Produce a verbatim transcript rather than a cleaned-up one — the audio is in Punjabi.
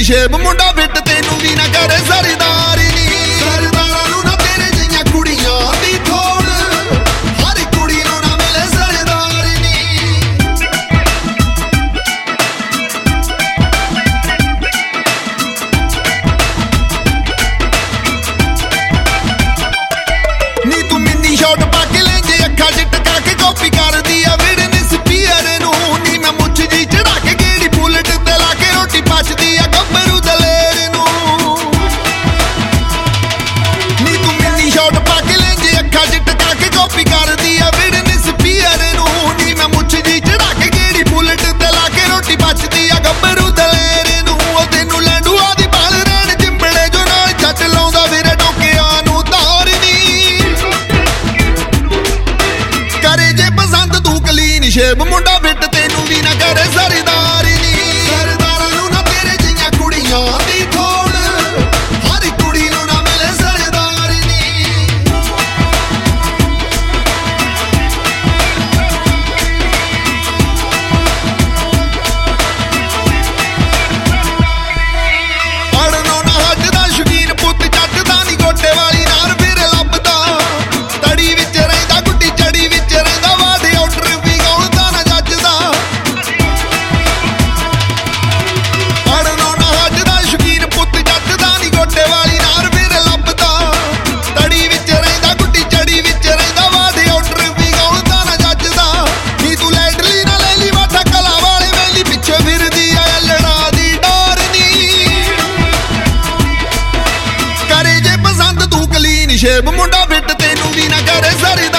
ਸ਼ੇਬ ਮੁੰਡਾ ਫਿੱਟ ਤੈਨੂੰ ਵੀ ਨਾ ਕਰੇ ਸਰਦਾਰੀ ਨੀ। ਸਰਦਾਰਾਂ ਨੂੰ ਨਾ ਤੇਰੇ ਜਿਹੀਆਂ ਕੁੜੀਆਂ ਦੀ ਥੋੜ, ਹਰ ਕੁੜੀ ਨੂੰ ਨਾ ਮਿਲੇ ਸਰਦਾਰੀ ਨੀ। ਨੀ ਤੂੰ ਮਿੰਨੀ ਸ਼ਾਟ ਪਾ ਕੇ ਲੈਂਦੇ ਅੱਖਾਂ ਚ ਟਕਾ ਕੇ ਕਾਪੀ ਕਰਦੀ ਆ ਵਿਡਨੈਸ ਪੀਅਰ ਨੂੰ। ਨੀ ਮੈਂ ਮੁੱਛ ਜੀ ਚੜਾ ਕੇ ਗੇੜੀ ਬੁਲਟ ਤੇ ਲਾ ਕੇ ਰੋਟੀ ਪਚਦੀ ਆ ਗੱਭਰੂ ਦਲੇਰ ਨੂੰ। ਨੀ ਤੂੰ ਮਿੰਨੀ ਸ਼ਾਟ ਪਾ ਕੇ ਲੈਂਦੇ ਅੱਖਾਂ ਚ ਟਕਾ ਕੇ ਕਾਪੀ ਕਰਦੀ ਆ ਵਿਡਨੈਸ ਪੀਅਰ ਨੂੰ। ਨੀ ਮੈਂ ਮੁੱਛ ਜੀ ਚੜਾ ਕੇ ਗੇੜੀ ਬੁਲਟ ਤੇ ਲਾ ਕੇ ਰੋਟੀ ਪਚਦੀ ਆ ਗੱਭਰੂ ਦਲੇਰ ਨੂੰ। ਉਹ ਤੈਨੂੰ ਲੈਂਡੂਆ ਦੀ ਬਾਲ ਰਹਿਣ ਚਿੰਬੜੇ ਜੋ ਨਾਲ ਜੱਟ ਲਾਉਂਦਾ ਵੀਰੇ ਟੋਕਿਆਂ ਨੂੰ ਤਾਰ ਨੀ। ਕਰੇ ਜੇ ਪਸੰਦ ਤੂੰ ਕਲੀਨ ਸ਼ੇਬ ਮੁੰਡਾ ਫਿੱਟ ਤੈਨੂੰ ਵੀ ਨਾ ਕਰੇ ਸਰਦਾਰੀ ਨੀ। ਸਰਦਾਰਾਂ ਨੂੰ ਨਾ ਤੇਰੇ ਜਿਹੀਆਂ ਕੁੜੀਆਂ ਦੀ ਥੋੜ, ਹਰ ਕੁੜੀ ਨੂੰ ਨਾ ਮਿਲੇ ਸਰਦਾਰੀ ਨੀ। ਪੜਨੋਂ ਨਾ ਹੱਟਦਾ ਸ਼ੌਕੀਨ ਪੁੱਤ ਜੱਟ ਦਾ ਨੀ ਗੋਡੇ ਵਾਲੀ ਨਾਰ ਫਿਰ ਲੱਭਦਾ। ਤੜੀ ਵਿੱਚ ਰਹਿੰਦਾ ਗੁੱਡੀ ਚੜੀ ਵਿੱਚ ਰਹਿੰਦਾ ਵਾਦੇ ਆਰਡਰ ਵੀ ਗਾਉਂਦਾ ਨਾ ਜੱਜਦਾ। ਪੜਨੋਂ ਨਾ ਹੱਟਦਾ ਸ਼ੌਕੀਨ ਪੁੱਤ ਜੱਟ ਦਾ ਨੀ ਗੋਡੇ ਵਾਲੀ ਨਾਰ ਫਿਰ ਲੱਭਦਾ। ਤੜੀ ਵਿੱਚ ਰਹਿੰਦਾ ਗੁੱਡੀ ਚੜੀ ਵਿੱਚ ਰਹਿੰਦਾ ਵਾਦੇ ਆਰਡਰ ਵੀ ਗਾਉਂਦਾ ਨਾ ਜੱਜਦਾ। ਨੀ ਤੂੰ ਲੈਡਲੀ ਨਾ ਲੈ ਲਈ ਵਾਟਾ ਕਲਾ ਵਾਲੇ ਵੇਲੀ ਪਿੱਛੇ ਫਿਰਦੀ ਆ ਲੜਾ ਦੀ ਡਾਰ ਨੀ। ਕਰੇ ਜੇ ਪਸੰਦ ਤੂੰ ਕਲੀਨ ਸ਼ੇਬ ਮੁੰਡਾ ਫਿੱਟ ਤੈਨੂੰ ਵੀ ਨਾ ਕਰੇ ਸਰਦਾਰੀ